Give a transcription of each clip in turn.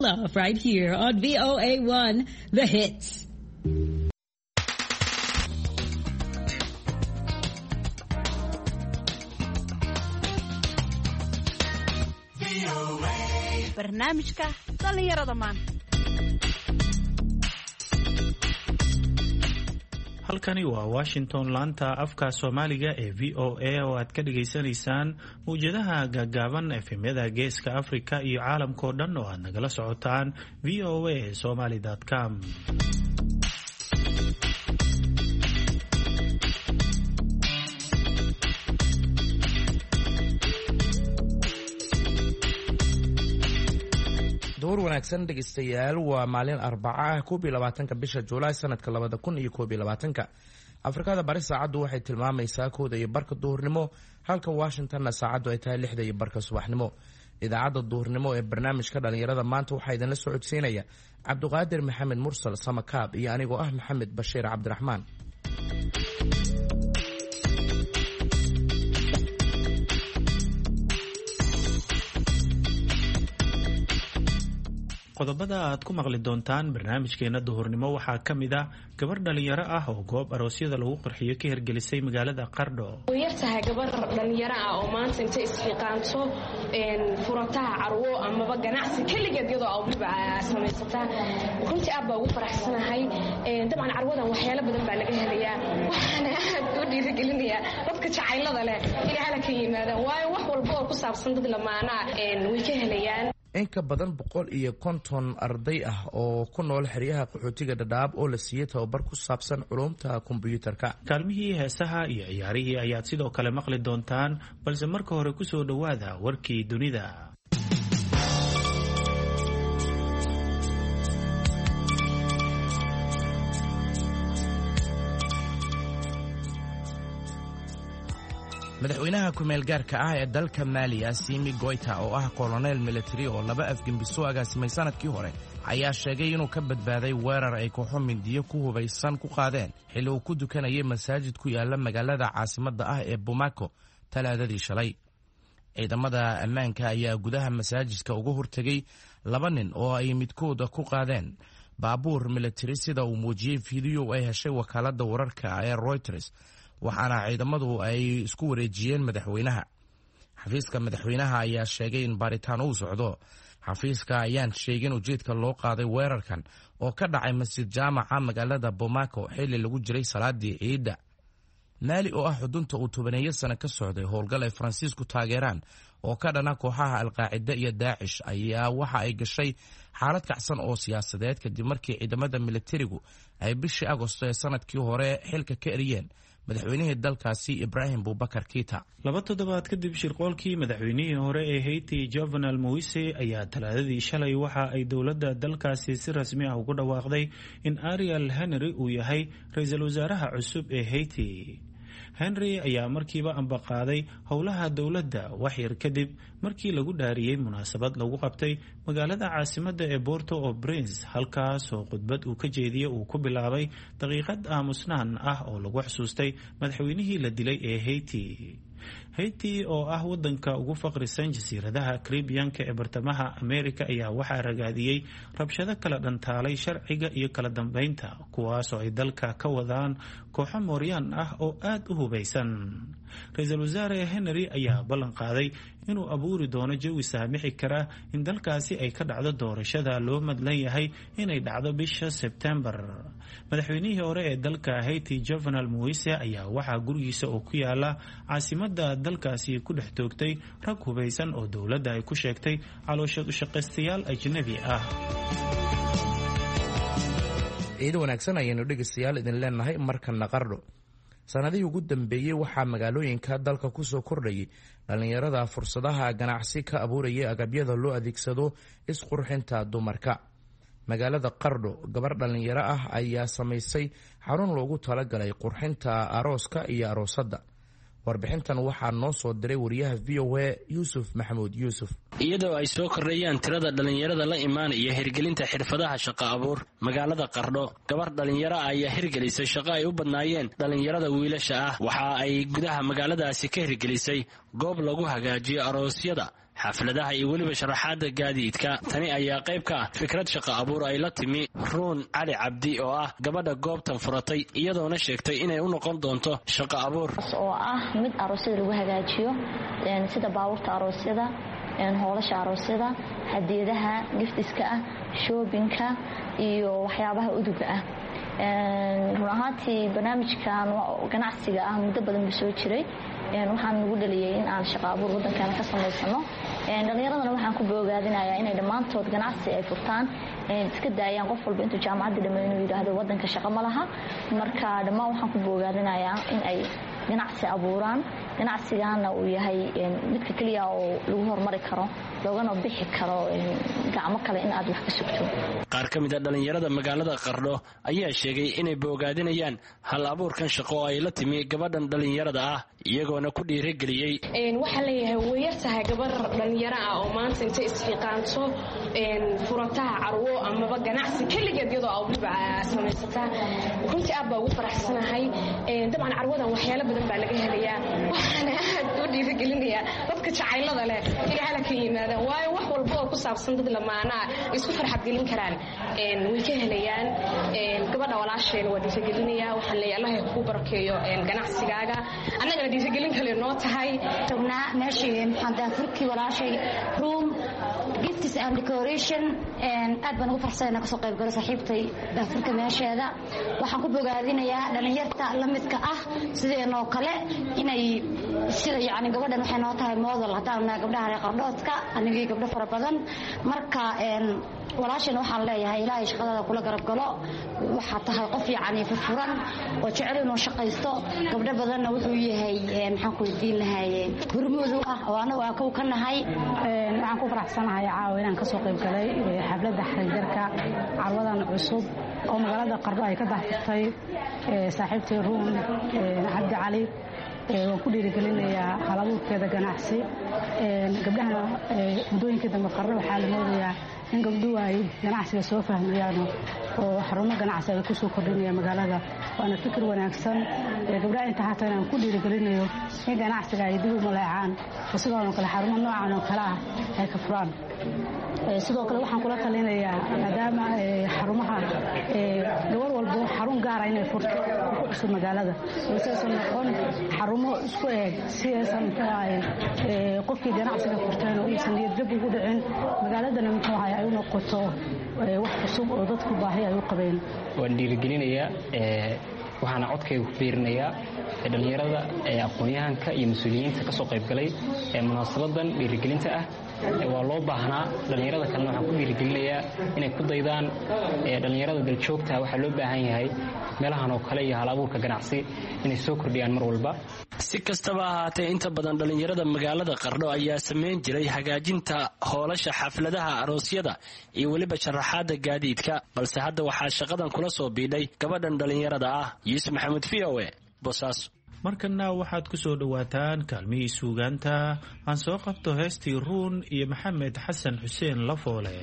Love right here on VOA1, The Hits. barnaamijka dhalinyarada maanta. halkani waa Washington, laanta afka Soomaaliga ee VOA oo aad ka dhageysanaysaan muujadaha gaagaaban efemyada Geeska Afrika iyo caalamkoo dhan oo aad nagala socotaan voasomali.com. door wanaagsan dhegeystayaal, waa maalin Arbaca ah 21 bisha Juulaay sanadka 2021. Afrikada bari saacadu waxay tilmaamaysaa 1:00 duhurnimo, halka Washingtonna saacadu ay tahay 6:00 subaxnimo. Idaacadda duhurnimo ee barnaamijka dhalinyarada maanta waxaa idinla socodsiinaya Cabduqaadir Maxamed Mursal Samakaab iyo anigoo ah Maxamed Bashiir Cabdiraxmaan. qodobada aad ku maqli doontaan barnaamijkeena duhurnimo waxaa ka mid ah gabar dhalinyaro ah oo goob aroosyada lagu qurxiyo ka hirgelisay magaalada Qardho. way yartahay gabar dhalinyaro ah oo maanta intay isxiqaanto furataha carwo amaba ganacsi kaligeed iyadoo ay samaysataa. runtii aad baa ugu faraxsanahay. dabcan carwadan waxyaalo badan baa laga helayaa, waxaana aad u dhiirigelinayaa dadka jacaylada leh inay halka yimaadaan, waayo wax walba oo ku saabsan dad lamaana way ka helayaan. in ka badan 150 arday ah oo ku nool xeryaha qaxootiga Dadaab oo la siiyay tababar ku saabsan culumta kombiyuutarka. kaalmihii heesaha iyo ciyaarihii ayaad sidoo kale maqli doontaan, balse marka hore ku soo dhawaada warkii dunida. madaxweynaha ku-meel gaarka ah ee dalka Mali Assimi Goïta oo ah kolonel military oo 2 afgembiso agaasimay sanadkii hore ayaa sheegay inuu ka badbaaday weerar ay kooxo mindiyo ku hubaysan ku qaadeen xilli uu ku dukanayay masaajid ku yaala magaalada caasimadda ah ee Bamako talaadadii shalay. ciidamada ammaanka ayaa gudaha masaajidka uga hortagay 2 nin oo ay midkooda ku qaadeen baabuur military sida uu muujiyay fiideo ay heshay wakaaladda wararka ee Reuters, waxaana ciidamadu ay isku wareejiyeen madaxweynaha. xafiiska madaxweynaha ayaa sheegay in baaritaan uu socdo. xafiiska ayaan sheegin ujeedka loo qaaday weerarkan oo ka dhacay masjid jaamaca magaalada Bamako xilli lagu jiray salaadii ciidda. Mali oo ah xudunta uu 10 sano ka socday howlgal ay Faransiisku taageeraan oo ka dhana kooxaha Al-Qaacida iyo Daacish ayaa waxa ay gashay xaalad kacsan oo siyaasadeed kadib markii ciidamada militarigu ay bishii Agoosto ee sanadkii hore xilka ka eriyeen madaxweynihii dalkaasi Ibrahim Boubacar Keita. 2 toddobaad kadib shirqoolkii madaxweynihii hore ee Haiti Jovenel Moise ayaa talaadadii shalay waxa ay dowladda dalkaasi si rasmi ah ugu dhawaaqday in Ariel Henry uu yahay ra'iisul wasaaraha cusub ee Haiti. Henry ayaa markiiba ambaqaaday howlaha dowladda wax yar kadib markii lagu dhaariyay munaasabad lagu qabtay magaalada caasimadda ee Port-au-Prince, halkaas oo khudbad uu ka jeediyay uu ku bilaabay daqiiqad aamusnaan ah oo lagu xusuustay madaxweynihii la dilay ee Haiti. Haiti oo ah wadanka ugu faqrisan jasiiradaha Caribbean-ka ee bartamaha Amerika ayaa waxaa ragaadiyay rabshado kala dhantaalay sharciga iyo kala dambeynta, kuwaas oo ay dalka ka wadaan kooxo Mooryaan ah oo aad u hubaysan. ra'iisul wasaare Henry ayaa ballan qaaday inuu abuuri doono jawi saamixi kara in dalkaasi ay ka dhacdo doorashada loo madlan yahay inay dhacdo bisha Sebtembar. madaxweynihii hore ee dalka Haiti Jovenel Moise ayaa waxaa gurigiisa oo ku yaala caasimadda dalkaasi ku dhex toogtay rag hubaysan oo dowladda ay ku sheegtay caloosha u shaqaystayaal ajnabi ah. ciid wanaagsan ayaynu dhegeystayaal idin leenahay markana Qardho. sanadihii ugu dambeeyay waxaa magaalooyinka dalka ku soo kordhayay dhalinyarada fursadaha ganacsi ka abuuraya agabyada loo adeegsado isqurxinta dumarka. magaalada Qardho gabar dhalinyaro ah ayaa samaysay xarun loogu talagalay qurxinta arooska iyo aroosadda. warbixintan waxaa noo soo diray wariyaha VOA Yuusuf Maxamuud Yuusuf. iyadoo ay soo kordhayaan tirada dhalinyarada la imaanaya hirgelinta xirfadaha shaqo abuur magaalada Qardho, gabar dhalinyaro ayaa hirgelisay shaqo ay u badnaayeen dhalinyarada wiilasha ah. waxa ay gudaha magaaladaasi ka hirgelisay goob lagu hagaajiyo aroosyada xafladaha iyo weliba sharaxaada gaadiidka. tani ayaa qayb ka ah fikrad shaqo abuur ay la timi Ruun Cali Cabdi oo ah gabadha goobtan furatay, iyadoona sheegtay inay u noqon doonto shaqo abuur oo ah mid aroosyada lagu hagaajiyo sida baabuurta aroosyada, hoolasha aroosyada, hadiyadaha giftiska ah, shoppingka iyo waxyaabaha uduga ah. run ahaantii barnaamijkan ganacsiga ah muddo badan buu soo jiray. waxaan nagu dhaliyay in aan shaqo abuur waddankan ka samaysano. dhalinyaradana waxaan ku boogaadinayaa inay dhammaantood ganacsi ay furtaan, iska daayaan qof walba intuu jaamacadda dhammeeyo inuu yidhaahdo waddanka shaqo ma laha. marka dhammaan waxaan ku boogaadinayaa in ay ganacsi abuuraan. ganacsigana uu yahay midka keliya oo lagu horumari karo, loogana bixi karo gacmo kale in aad wax ka sugto. qaar ka mid ah dhalinyarada magaalada Qardho ayaa sheegay inay boogaadinayaan hal abuurkan shaqo oo ay la timi gabadhan dhalinyarada ah, iyagoona ku dhiirigeliyay. waxaa leeyahay way yartahay gabar dhalinyaro ah oo maanta intay isxiiqaanto furataha carwo amaba ganacsi keligeed iyadoo awliba samaysataa. runtii aad baa ugu faraxsanahay. dabcan carwadan waxyaalo badan baa laga helayaa. waxaana aad u dhiirigelinayaa dadka jacaylada leh inay hala ka yimaadaan, waayo wax walba oo ku saabsan dad lamaanaa isku farxad gelin karaan way ka helayaan. gabadha walaasheena waa dhiirigelinayaa. waxaan leeyahay allah ku barakeeyo ganacsigaaga, annagana dhiirigelin kale noo tahay. tagnaa meeshii maxaan daafurkii walaashay room gifts and decoration aad baan ugu faraxsanahay kasoo qayb galo saaxiibtay daafurka meesheeda. waxaan ku bogaadinayaa dhalinyarta la midka ah sideenoo kale inay sida yacni gabadhan waxay noo tahay model haddaan nahay gabdhaha reer Qardhoodka, anigii gabdho fara badan. marka walaashana waxaan leeyahay ilaahay shaqadada kula garab galo. waxaa tahay qof yacni furfuran oo jecel inuu shaqaysto. gabdho badanna wuxuu yahay maxaan ku weydiin lahay hormuud ah oo anagu aan ka nahay. waxaan ku faraxsanahay caawa inaan kasoo qayb galay xafladda xariirka carwadan cusub oo magaalada Qardho ay ka daahfurtay saaxiibtay Ruun Cabdi Cali. waan ku dhiirigelinayaa halabuurkeeda ganacsi. gabdhahana muddooyinka dambe Qardho waxaa la moodayaa in gabdhuhu ay ganacsiga soo fahmayaan oo xarumo ganacsi ay ku soo kordhinayaan magaalada. waana fikir wanaagsan. gabdhaha inta haatan aan ku dhiirigelinayo in ganacsiga ay dib u maleecaan oo sidoo kale xarumo noocan oo kale ah ay ka furaan. sidoo kale waxaan kula talinayaa maadaama xarumaha gabar walba xarun gaar ah inay furto ku cusub magaalada, aysan noqon xarumo isku eeg si aysan qofkii ganacsiga furteen oo aysan niyad-jab ugu dhicin magaaladana ay u noqoto wax cusub oo dadku baahi ay u qabeen. waan dhiirigelinayaa waxaana codkayga ku fiirinayaa dhalinyarada aqoon-yahanka iyo mas-uuliyiinta ka soo qayb galay munaasabadan dhiirigelinta ah. waa loo baahnaa. dhalinyarada kalena waxaan ku dhiirigelinayaa inay ku daydaan dhalinyarada daljoogta. waxaa loo baahan yahay meelahan oo kale iyo hal abuurka ganacsi inay soo kordhiyaan mar walba. si kastaba ahaatee inta badan dhalinyarada magaalada Qardho ayaa samayn jiray hagaajinta hoolasha xafladaha aroosyada iyo weliba sharaxaada gaadiidka, balse hadda waxaa shaqadan kula soo biidhay gabadhan dhalinyarada ah. Yuusuf Maxamed VOA, Boosaaso. markana waxaad ku soo dhawaataan kaalmihii suugaanta. aan soo qabto heestii Ruun iyo Maxamed Xasan Xuseen Lafoole.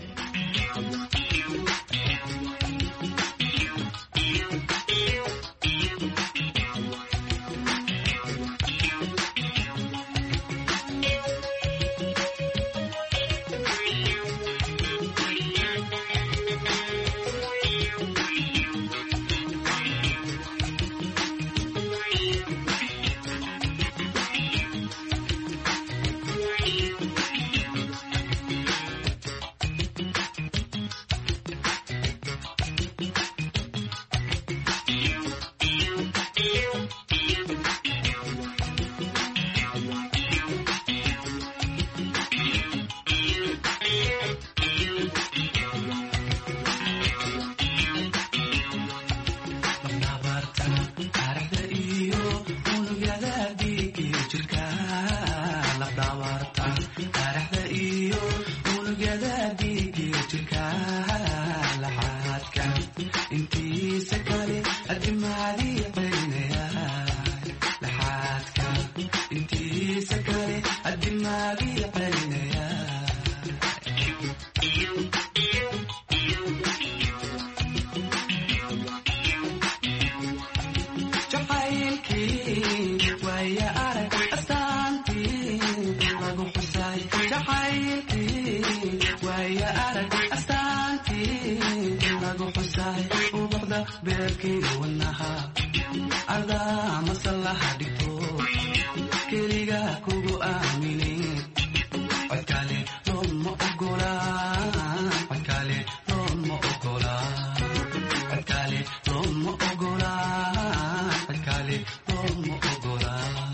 ubuqda beerkii wanaha adaa masallaha dhigto keliga kugu aamini codkale looma ogola codkale looma ogola codkale looma ogola codkale looma ogola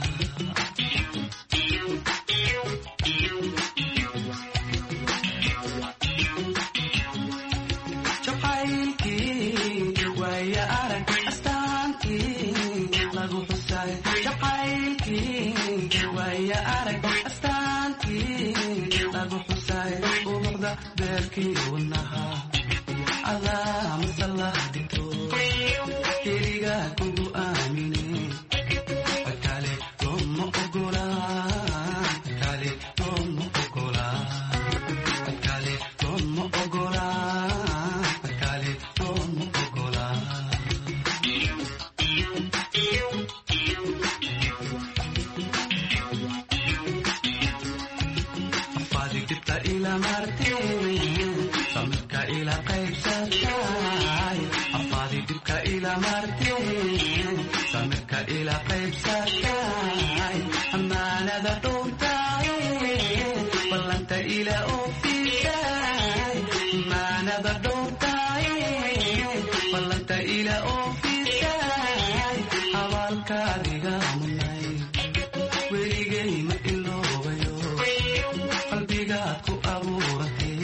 beerkii wanaha adaa masallaha dhigto keliga kugu aamini codkale looma ogola codkale looma ogola codkale looma ogola codkale looma ogola afaadi dibta ila martay samirka ila qaybsatay afaadi dibka ila martay samirka ila qaybsatay amaanada dhowrtay ballanta ila oofisay amaanada dhowrtay ballanta ila oofisay abaalkaadiga munay weligay ma iloobayo qalbigaad ku abuuratay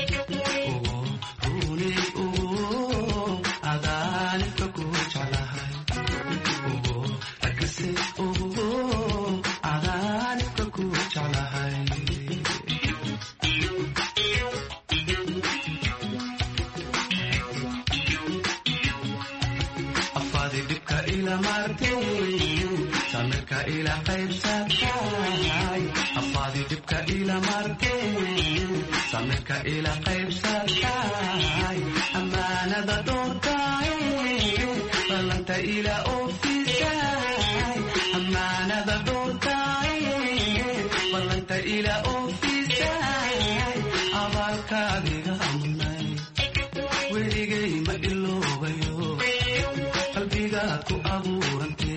samirka ila qaybsatay afaadi dibka ila martay samirka ila qaybsatay amaanada dhowrtay ballanta ila oofisay amaanada dhowrtay ballanta ila oofisay abaalkaadiga munay weligay ma iloobayo qalbigaad ku abuurantay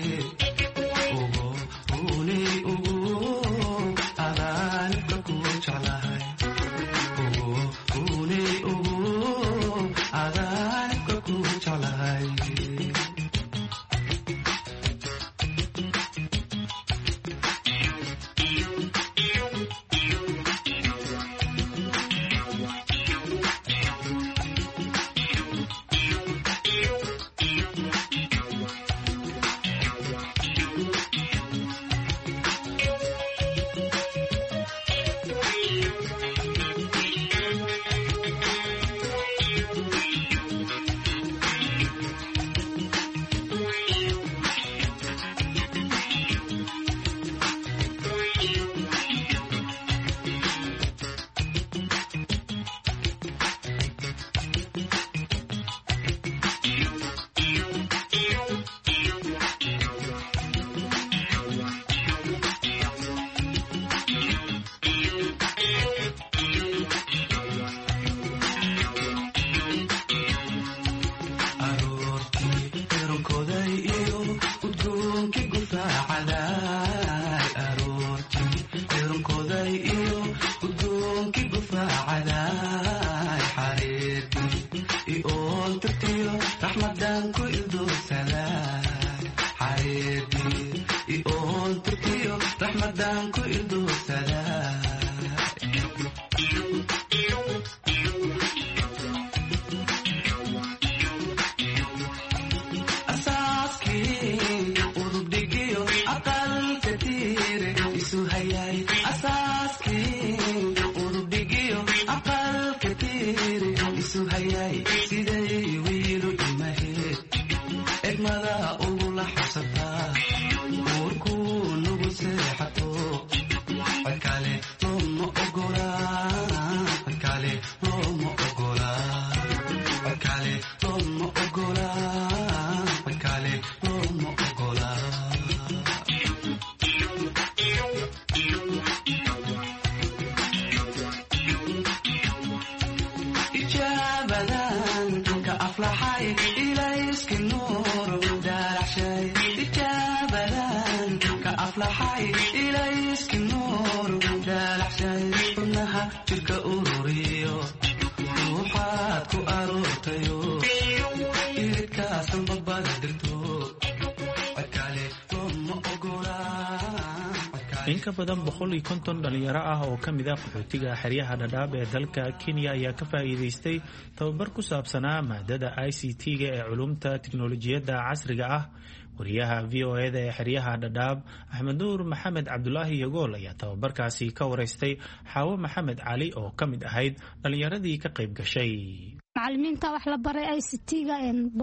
in ka badan 150 dhalinyaro ah oo ka mid ah qaxootiga xeryaha dhadhaab ee dalka Kenya ayaa ka faa'iideystay tababar ku saabsanaa maadada ICT-ga ee culumta tiknoolajiyadda casriga ah. wariyaha VOA-da ee xeryaha dhadhaab Axmed Nuur Maxamed Cabdulaahi Yagool ayaa tababarkaasi ka wareystay Xaawo Maxamed Cali oo ka mid ahayd dhalinyaradii ka qayb gashay. macallimiinta wax la baray ICT-ga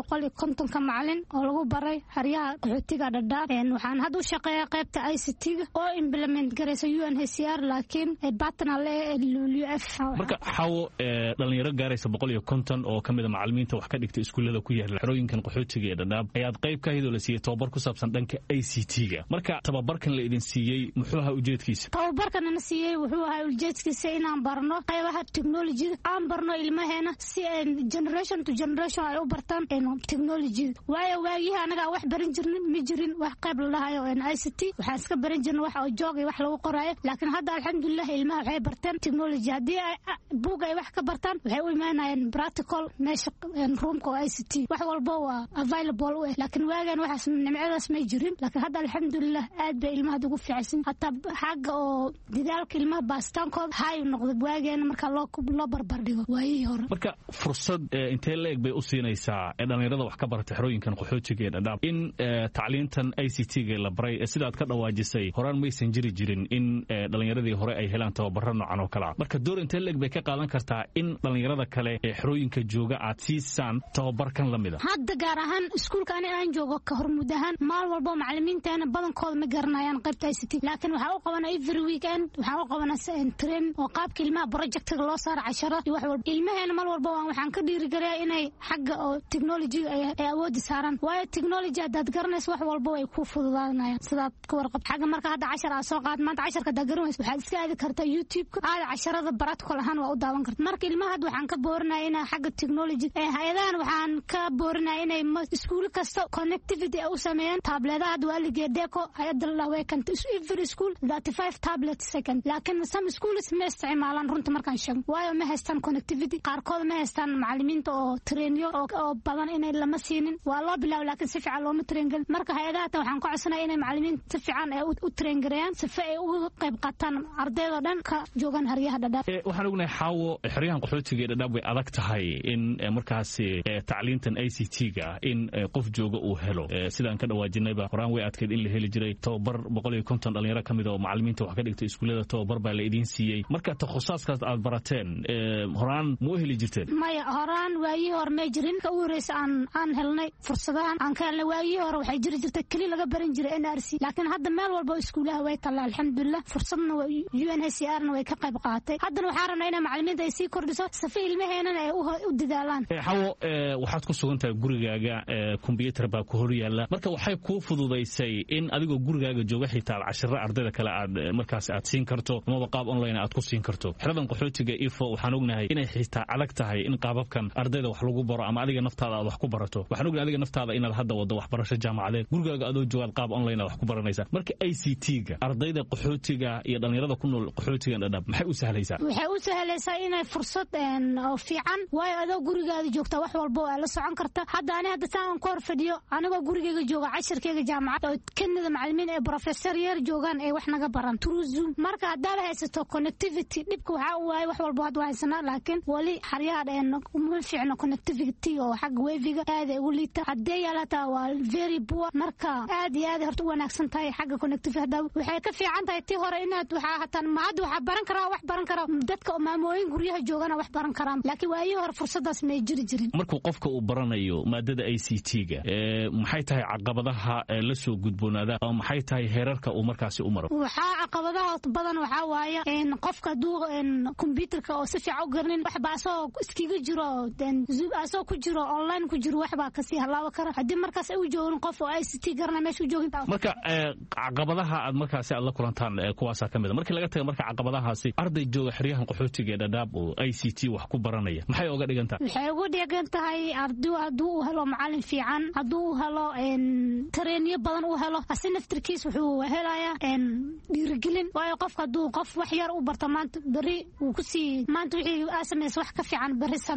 150 ka macallin oo lagu baray xeryaha qaxootiga dhadhaab waxaan hadda u shaqeeyaa qaybta ICT-ga oo implement garaysa UNHCR laakiin partner UF. marka xawo dhalinyaro gaaraysa 150 oo kamid ah macallimiinta wax ka dhigtay iskuulada ku yaala xerooyinkan qaxootiga ee dhadhaab ayaad qayb ka hidoo la siiyay tababar ku saabsan dhanka ICT-ga. marka tababarkan la idin siiyay muxuu ahaa ujeedkiisa? tababarkan la siiyay wuxuu ahaa ujeedkiisa inaan barno qaybaha technology aan barno ilmaheena si generation to generation ay u bartaan technology. waayo waagii anaga wax baran jirnay ma jirin wax qayb la dhahayo ICT waxaan iska baran jirnay wax oo joog wax lagu qoraayo laakiin hadda alxamdulillah ilmaha waxay bartaan technology hadii buug ay wax ka bartaan waxay u imaanayaan practical meesha roomka ICT wax walba waa available laakiin waagan waxaas nimcadaas ma jirin laakiin hadda alxamdulillah aad bay ilmaha ugu fiicsan hatta xagga oo dadaalka ilmaha baastaankooda hay noqdo waagan marka loo barbar dhigo waayii hore. marka fursad intee la eg bay u siinaysaa dhalinyarada wax ka barata xerooyinkan qaxootiga ee dhadhaab in tacliintan ICT-ga la baray sidaad ka dhawaajisay horaan maysan jiri jirin in dhalinyaradii hore ay helaan tababaro noocan oo kale ah. marka door intee la eg bay ka qaadan kartaa in dhalinyarada kale ee xerooyinka jooga aad siisaan tababarkan la mid ah? hadda gaar ahaan iskuulka aan joogo ka hormud ahaan maal walba macallimiinteena badankooda ma garanayaan qaybta ICT laakiin waxa u qabanaa every weekend waxa u qabanaa train oo qaabka ilmaha projectiga loo saaro casharo iyo wax walba ilmaheena mal walba waxaan ka dhiirigeliyay inay xagga oo technology ay awoodi saaraan waayo technology hadaad garanayso wax walba way ku fududaanayaan sidaad ka warqab xagga marka hadda cashar aad soo qaad maanta casharka hadaad garanayso waxaad iska aadi kartaa YouTube-ka aad casharada practical ahaan waa u daawan kartaa. marka ilmaha hadda waxaan ka boorinayaa inay xagga technology hay'adahan waxaan ka boorinayaa inay iskuul kasta connectivity u sameeyaan tabletaha dualiga deco hay'adda la weekend every school 35 tablets second laakiin some schools ma isticmaalaan runta markaan sheego waayo ma haystaan connectivity qaarkood ma haystaan macallimiinta oo trainiyo oo badan inay lama siinin waa loo bilaabo laakiin si fiican looma train galin. marka hay'adaha waxaan ku codsanayaa inay macallimiinta si fiican ay u train gareeyaan si ay uga qayb qaataan ardayda dhan ka joogan xeryaha dhadhaab. waxaan ognahay xaawo xeryahan qaxootiga ee dhadhaab way adag tahay in markaasi tacliintan ICT-ga in qof jooga uu helo sidaan ka dhawaajinayba horaan way adkeyd in la heli jiray tababar 150 dhalinyaro kamid oo macallimiinta wax ka dhigtay iskuulada tababar baa la idin siiyey. marka takhasusaadkaas aad barateen horaan ma heli jirteen? maya horaan waayii hore ma jirin ka wareysa aan helnay fursadahan aan ka helnay waayii hore waxay jiri jirtay kali laga baran jiray NRC laakiin hadda meel walba iskuulaha way kala alxamdulillah fursadna UNHCR-na way ka qayb qaatay haddana waxaan rabnaa in macallimiinta ay sii kordhiso safi ilmaheena ay u dadaalaan. xawo waxaad ku sugan tahay gurigaaga computer baa ku hor yaala marka waxay ku fududaysay in adigoo gurigaaga jooga xitaa casharo ardayda kale aad markaas aad siin karto ama qaab online aad ku siin karto. xeradan qaxootiga ifo waxaan ognahay inay xitaa adag tahay in qaababkan ardayda wax lagu baro ama adiga naftaada aad wax ku barato. waxaan ognahay adiga naftaada inaad hadda wado waxbarasho jaamacadeed gurigaaga adoo joogaad qaab online aad wax ku baranaysaa. marka ICT-ga ardayda qaxootiga iyo dhalinyarada ku nool qaxootiga dhadhaab maxay u sahlaysaa? waxay u sahlaysaa inay fursad oo fiican waayo adoo gurigaada joogta wax walba waa la socon karta. hadda aniga taan koor fadhiyo anigoo gurigayga jooga casharkayga jaamacad oo kanada macallimiin ee professor yar joogan ee wax naga baran through Zoom. marka hadda la haysato connectivity dhibka waxa uu yahay wax walba hadda haysanaa laakiin wali xaryaha uma fiicno connectivity oo xagga wifi-ga aad ay u liita hadday yaalata waa very poor. marka aad iyo aad horta u wanaagsan tahay xagga connectivity hadda waxay ka fiican tahay tii hore inaad waxa hataan ma hadda waxa baran karaa wax baran karaa dadka maamooyin guryaha joogana wax baran karaan laakiin waayii hore fursadaas ma jiri jirin. markuu qofka uu baranayo maadada ICT-ga maxay tahay caqabadaha la soo gudboonaada ama maxay tahay heerarka uu markaasi u maro? waxa caqabadaha badan waxa waaye in qofka duu computerka oo si fiican u garanin wax baa soo iskiga jiro Zoom asoo ku jiro online ku jiro wax baa ka sii halaawa kara hadii markaas ay u joogan qof oo ICT garana meesha u joogin. marka caqabadaha aad markaasi aad la kulantaan kuwaas ka mid ah markii laga tago marka caqabadahaasi arday jooga xeryahan qaxootiga ee dhadhaab oo ICT wax ku baranaya maxay uga dhigan tahay? waxay uga dhigan tahay arday haduu helo macallin fiican haduu helo trainiyo badan u helo asin naftirkiis wuxuu helayaa dhiirigelin waayo qofka haduu qof wax yar u barto maanta bari uu ku sii maanta wixii asameys wax ka fiican bari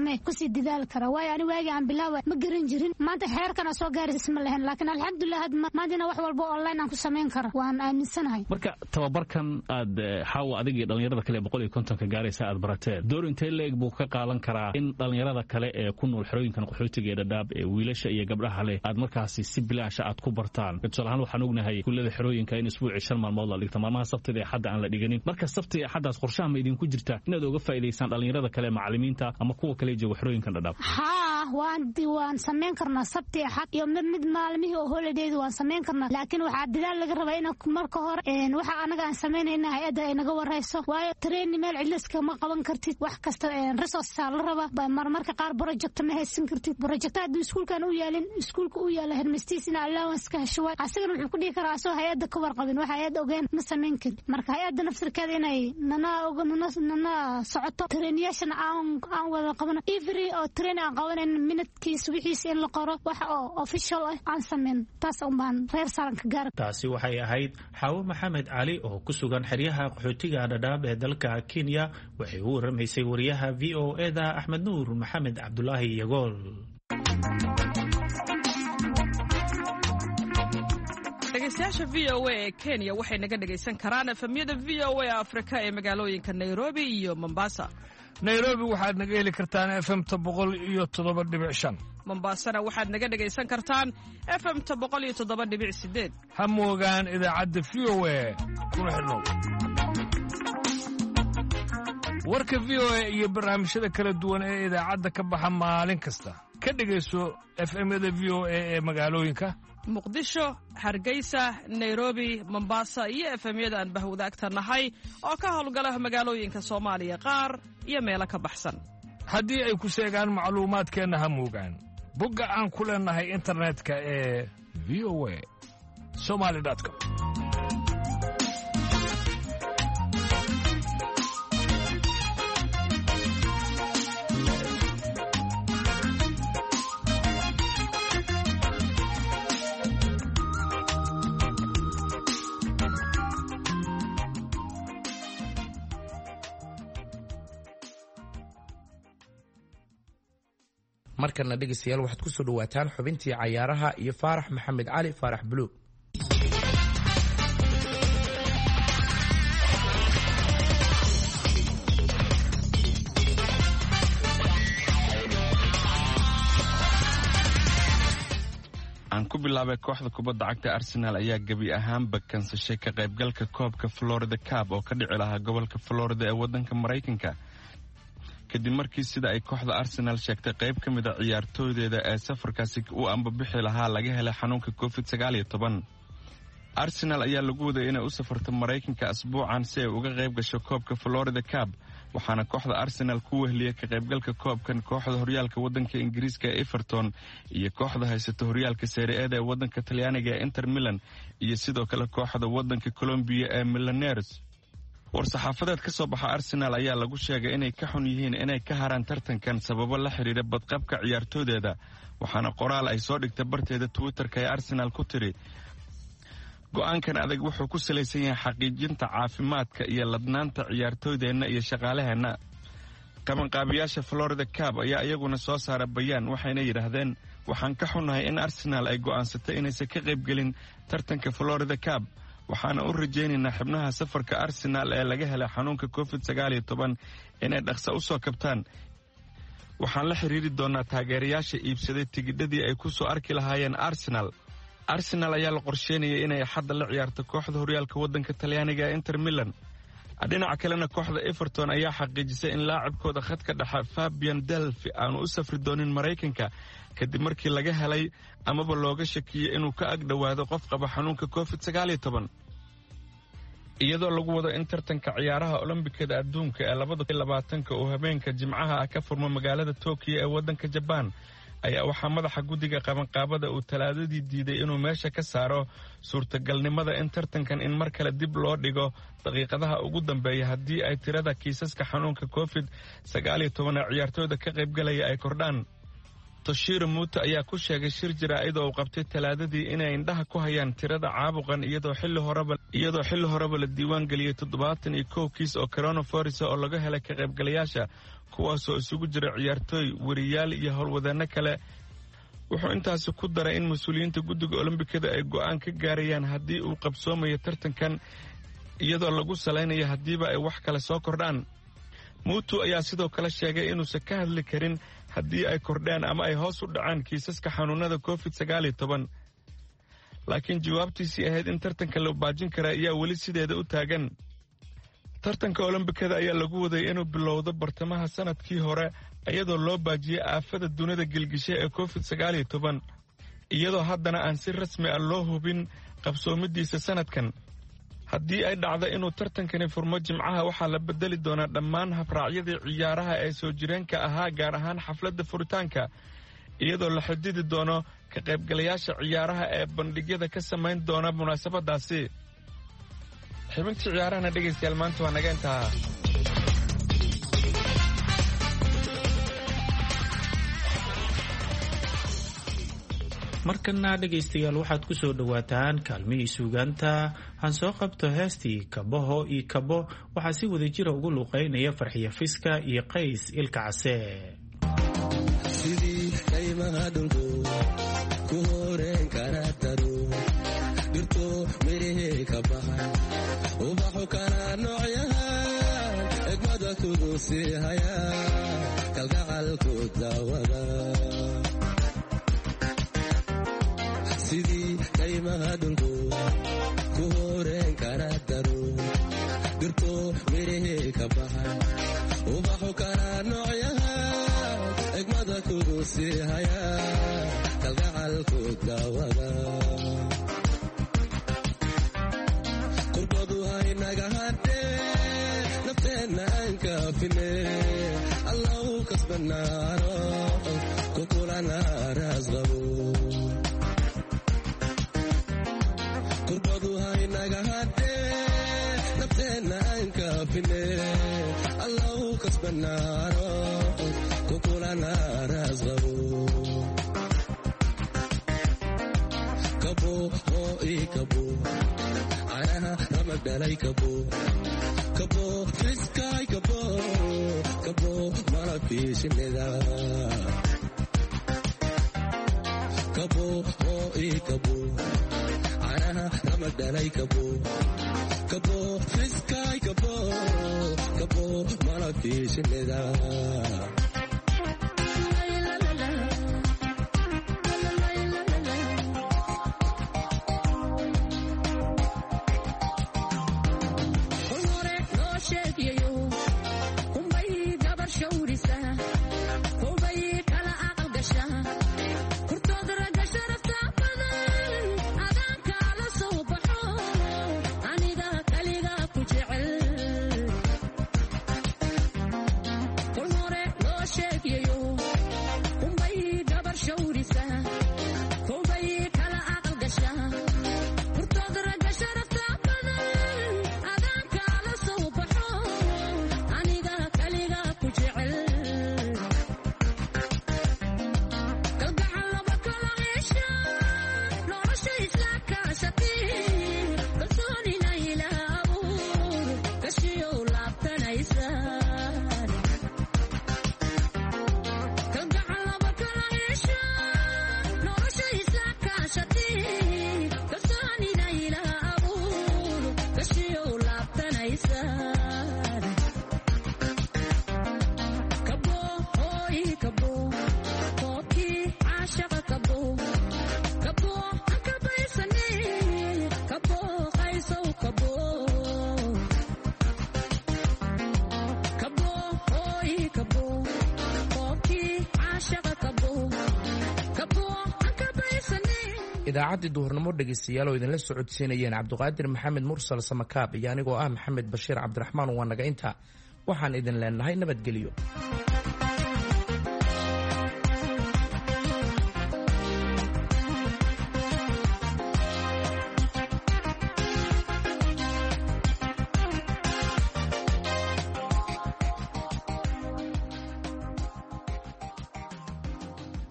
samee kusii dadaali kara waayo ani waagi aan bilaawa ma garan jirin maanta heerkana soo gaaraysa ma lahayn laakiin alxamdulilah maantana wax walba online aan ku samayn kara waan aaminsanahay marka tababarkan aad xaawa adigii dhalinyarada kale 150 gaaraysa aad barateen door intee leeg buu ka qaadan karaa in dhalinyarada kale ee ku nool xerooyinkan qaxootiga ee Dadaab ee wiilasha iyo gabdhaha leh aad markaasi si bilaash aad ku bartaan tusaalahan waxaan ognahay kullada xerooyinka in isbuuci 5 maalmood la dhigto maalmaha sabtida ee xadda aan la dhiganin marka sabtida xaddaas qorshaha ma idin ku jirta inaad uga faa'iideysaan dhalinyarada kale macallimiinta ama kuwa kale jooga xerooyinkan Dadaab waan sameyn karnaa sabti xad iyo mid maalmihii oo holiday waan sameyn karnaa laakiin waxa dadaal laga rabaa in marka hore waxa anaga aan sameynayna hay'adda ay naga warayso waayo train meel cidliska ma qaban kartid wax kasta resource la rabaa marmarka qaar project ma haysan kartid project aad iskuulkan u yaalin iskuulka u yaala hermistiisina allowance ka hesho asagana wuxuu ku dhigi karaa soo hay'adda ka warqabin waxa hay'adda ogeyn ma sameyn karin marka hay'adda naftirkeeda inay nana socoto trainiyashana aan wada qabano every oo train aan qabanan minadkiisa wixiisa in la qoro waxa oo official ah aan sameyn taas u baan reer saranka gaar taasi waxay ahayd Xawo Maxamed Cali oo ku sugan xeryaha qaxootiga Dadaab ee dalka Kenya waxay u waramaysay wariyaha VOA-da Axmed Nuur Maxamed Cabdullaahi Yagool dhegeystayaasha VOA ee Kenya waxay naga dhegeysan karaan efemyada VOA Afrika ee magaalooyinka Nairobi iyo Mombasa Nairobi waxaad naga heli kartaan FM-ta 107.5 Mombasana waxaad naga dhageysan kartaan FM-ta 107.8 ha moogaan idaacadda VOA kuna xidhnow warka VOA iyo barnaamijyada kala duwan ee idaacadda ka baxa maalin kasta ka dhegayso FM-yada VOA ee magaalooyinka Muqdisho, Hargeysa, Nairobi, Mombasa iyo FM-yada aan bahwadaagta nahay oo ka howlgala magaalooyinka Soomaaliya qaar iyo meelo ka baxsan haddii ay ku sheegaan macluumaadkeena ha moogaan bogga aan ku leenahay internetka ee voa.somali.com markana dhegeystayaal waxaad ku soo dhawaataan xubintii cayaaraha iyo Faarax Maxamed Cali Faarax Buluug aan ku bilaabay kooxda kubadda cagta Arsenal ayaa gabi ahaanba kansashay ka qaybgalka koobka Florida Cup oo ka dhici lahaa gobolka Florida ee waddanka Mareykanka kadib markii sida ay kooxda Arsenal sheegtay qayb ka mid ah ciyaartooydeeda ee safarkaasi u ambabixi lahaa laga helay xanuunka COVID-19 Arsenal ayaa lagu waday inay u safarto Mareykanka asbuucan si ay uga qayb gasho koobka Florida Cup waxaana kooxda Arsenal ku wehliyay ka qaybgalka koobkan kooxda horyaalka waddanka Ingiriiska ee Everton iyo kooxda haysata horyaalka Serie A ee waddanka Talyaaniga ee Inter Milan iyo sidoo kale kooxda waddanka Colombia ee Millonarios war-saxaafadeed ka soo baxa Arsenal ayaa lagu sheegay inay ka xun yihiin inay ka haraan tartankan sababo la xiriira badqabka ciyaartooydeeda waxaana qoraal ay soo dhigtay barteeda Twitter-ka ee Arsenal ku tiri go'aankan adag wuxuu ku salaysan yahay xaqiijinta caafimaadka iyo ladnaanta ciyaartooydeenna iyo shaqaalaheenna qabanqaabiyaasha Florida Cup ayaa iyaguna soo saaray bayaan waxayna yidhaahdeen waxaan ka xunahay in Arsenal ay go'aansatay inaysan ka qaybgelin tartanka Florida Cup waxaana u rajaynaynaa xubnaha safarka Arsenal ee laga helay xanuunka COVID-19 inay dhaqso u soo kabtaan waxaan la xiriiri doonaa taageerayaasha iibsaday tigidhadii ay ku soo arki lahaayeen Arsenal ayaa la qorsheynayay inay xadda la ciyaarto kooxda horyaalka waddanka Talyaaniga ee Inter Milan dhinaca kalena kooxda Everton ayaa xaqiijisay in laacibkooda khadka dhexe Fabian Delphi aanu u safri doonin Mareykanka kadib markii laga helay amaba looga shakiyay inuu ka ag dhawaado qof qaba xanuunka COVID-19 iyadoo lagu wado in tartanka ciyaaraha Olombikada adduunka ee 2020 oo habeenka Jimcaha ka furmo magaalada Tokyo ee waddanka Japan ayaa waxaa madaxa guddiga qabanqaabada uu talaadadii diiday inuu meesha ka saaro suurtagalnimada in tartankan in mar kale dib loo dhigo daqiiqadaha ugu dambeeya haddii ay tirada kiisaska xanuunka COVID-19 ee ciyaartooyda ka qaybgalaya ay kordhaan Toshiro Muto ayaa ku sheegay shir jaraa'id oo uu qabtay talaadadii inay indhaha ku hayaan tirada caabuqan iyadoo xilli horeba la diiwaan geliyay 71 kiis oo coronavirus oo laga helay ka qaybgalayaasha kuwaasoo isugu jira ciyaartooy wariyaal iyo howlwadeenno kale. wuxuu intaasi ku daray in mas-uuliyiinta guddiga olombikada ay go'aan ka gaarayaan haddii uu qabsoomayo tartankan iyadoo lagu salaynayo haddiiba ay wax kale soo kordhaan. muutu ayaa sidoo kale sheegay inuusan ka hadli karin haddii ay kordhaan ama ay hoos u dhacaan kiisaska xanuunada covid-19. laakiin jawaabtiisii ahayd in tartanka la baajin kara ayaa weli sideeda u taagan. tartanka olombikada ayaa lagu waday inuu bilowdo bartamaha sanadkii hore iyadoo loo baajiyey aafada dunida gilgishay ee covid-19 iyadoo haddana aan si rasmi ah loo hubin qabsoomidiisa sanadkan. haddii ay dhacdo inuu tartankani furmo jimcaha waxaa la bedeli doonaa dhammaan habraacyadii ciyaaraha ee soo jireenka ahaa gaar ahaan xafladda furitaanka iyadoo la xadidi doono ka qaybgalayaasha ciyaaraha ee bandhigyada ka samayn doona munaasabadaasi. xubintii ciyaarahana dhegaystayaal maanta waa naga intaa. markana dhegaystayaal waxaad ku soo dhowaataan kaalmihii suugaanta. han soo qabto heestii kabaho iyo kabo waxaa si wada jira ugu luuqaynaya farxiya fiska iyo qays ilka case. sidii qaymaha dhulku ku horeen kara daro dhirto mirihii ka baxay ubaxu kana noocyahan egmada kudu sii haya kalgacalku daawada. sidii qaymaha dhulku ku horeen kara daro dhirto mirihii ka baxay ubaxu kana noocyahan egmada kudu sii haya kalgacalku daawada. qurbadu haynaga hadhee nafteenna aan kaafine allahu kasbanaano kukulana raasqabo. qurbadu haynaga hadhee nafteenna aan kaafine allahu kasbanaano kukulana raasqabo. kabo oo ii kabo canaha ramagdhalay kabo kabo fiskaay kabo kabo malabkii shinnida kabo oo ii kabo canaha ramagdhalay kabo kabo fiskaay kabo kabo malabkii shinnida. idaacaddii duhurnimo dhegaystayaal oo idinla socodsiinayeen cabduqaadir maxamed mursal samakaab iyo anigoo ah maxamed bashiir cabdiraxmaan waa naga inta waxaan idin leenahay nabadgelyo.